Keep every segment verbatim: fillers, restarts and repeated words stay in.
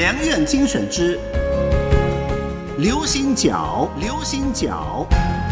良苑精选之流行角，流行角。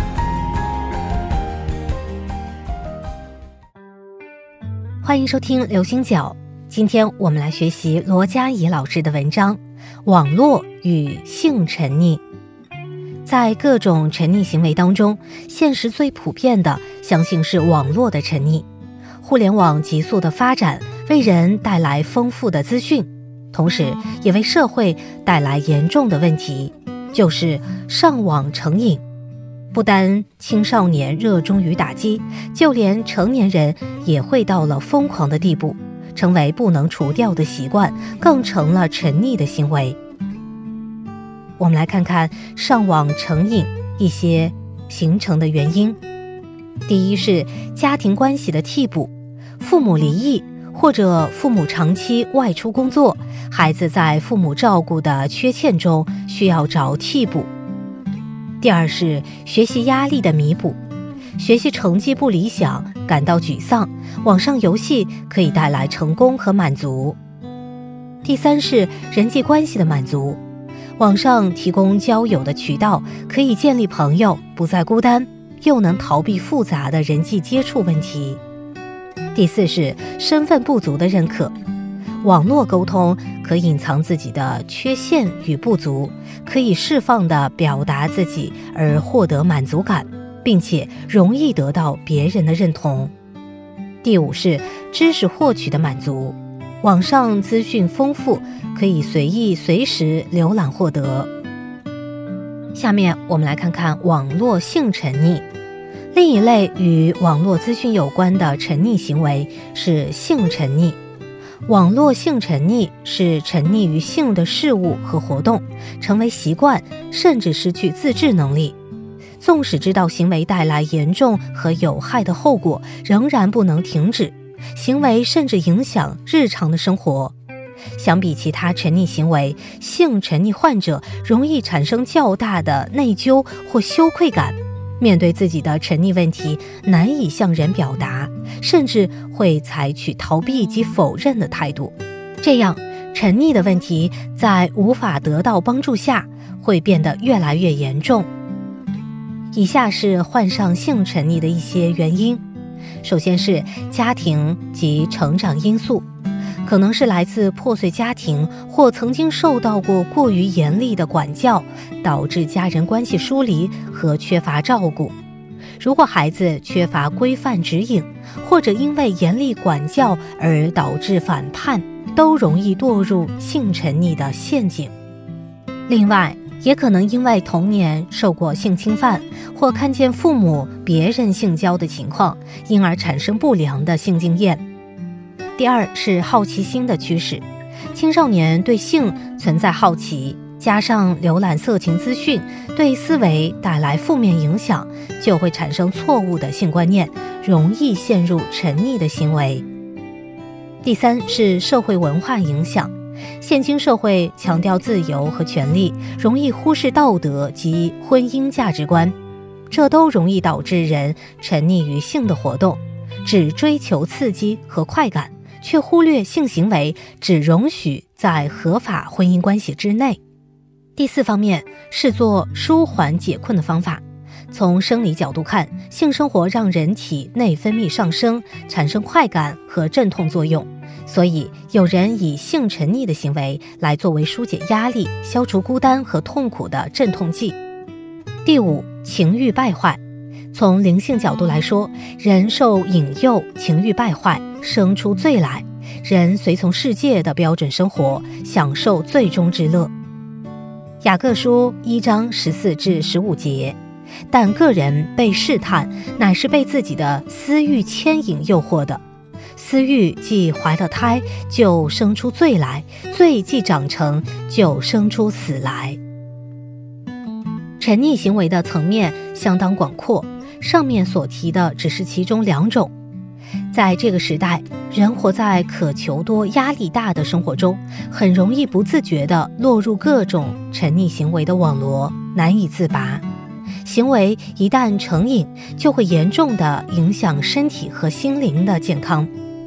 欢迎收听流行角，今天我们来学习罗佳怡老师的文章《网络与性沉溺》。在各种沉溺行为当中，现实最普遍的相信是网络的沉溺。互联网急速的发展为人带来丰富的资讯，同时也为社会带来严重的问题，就是上网成瘾。不单青少年热衷于打机，就连成年人也会到了疯狂的地步，成为不能除掉的习惯，更成了沉溺的行为。我们来看看上网成瘾一些形成的原因。第一是家庭关系的替补，父母离异或者父母长期外出工作，孩子在父母照顾的缺欠中需要找替补。第二是学习压力的弥补，学习成绩不理想，感到沮丧，网上游戏可以带来成功和满足。第三是人际关系的满足，网上提供交友的渠道，可以建立朋友，不再孤单，又能逃避复杂的人际接触问题。第四是身份不足的认可，网络沟通可隐藏自己的缺陷与不足，可以释放地表达自己而获得满足感，并且容易得到别人的认同。第五是知识获取的满足，网上资讯丰富，可以随意随时浏览获得。下面我们来看看网络性沉溺。另一类与网络资讯有关的沉溺行为是性沉溺。网络性沉溺是沉溺于性的事物和活动，成为习惯，甚至失去自制能力。纵使知道行为带来严重和有害的后果，仍然不能停止，行为甚至影响日常的生活。相比其他沉溺行为，性沉溺患者容易产生较大的内疚或羞愧感，面对自己的沉溺问题难以向人表达，甚至会采取逃避及否认的态度。这样，沉溺的问题在无法得到帮助下，会变得越来越严重。以下是患上性沉溺的一些原因。首先是家庭及成长因素，可能是来自破碎家庭或曾经受到过过于严厉的管教，导致家人关系疏离和缺乏照顾。如果孩子缺乏规范指引，或者因为严厉管教而导致反叛，都容易堕入性沉溺的陷阱。另外，也可能因为童年受过性侵犯，或看见父母别人性交的情况，因而产生不良的性经验。第二是好奇心的驱使，青少年对性存在好奇，加上浏览色情资讯，对思维带来负面影响，就会产生错误的性观念，容易陷入沉溺的行为。第三是社会文化影响，现今社会强调自由和权利，容易忽视道德及婚姻价值观，这都容易导致人沉溺于性的活动，只追求刺激和快感，却忽略性行为只容许在合法婚姻关系之内。第四方面，视作舒缓解困的方法。从生理角度看，性生活让人体内分泌上升，产生快感和镇痛作用，所以有人以性沉溺的行为来作为疏解压力、消除孤单和痛苦的镇痛剂。第五，情欲败坏。从灵性角度来说，人受引诱，情欲败坏，生出罪来，人随从世界的标准生活，享受最终之乐。雅各书一章十四至十五节，但个人被试探，乃是被自己的私欲牵引诱惑的。私欲既怀了胎，就生出罪来；罪既长成，就生出死来。沉溺行为的层面相当广阔，上面所提的只是其中两种。在这个时代，人活在渴求多、压力大的生活中，很容易不自觉地落入各种沉溺行为的网罗，难以自拔。行为一旦成瘾，就会严重地影响身体和心灵的健康。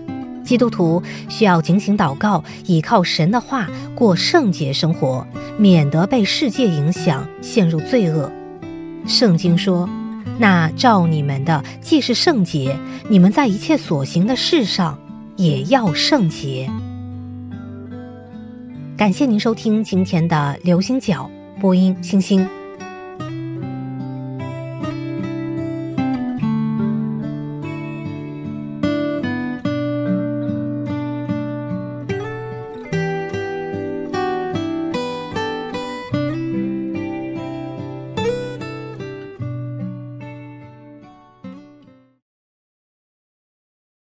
基督徒需要警醒祷告，倚靠神的话过圣洁生活，免得被世界影响，陷入罪恶。圣经说，那照你们的既是圣洁，你们在一切所行的事上也要圣洁。感谢您收听今天的流星角，播音星星。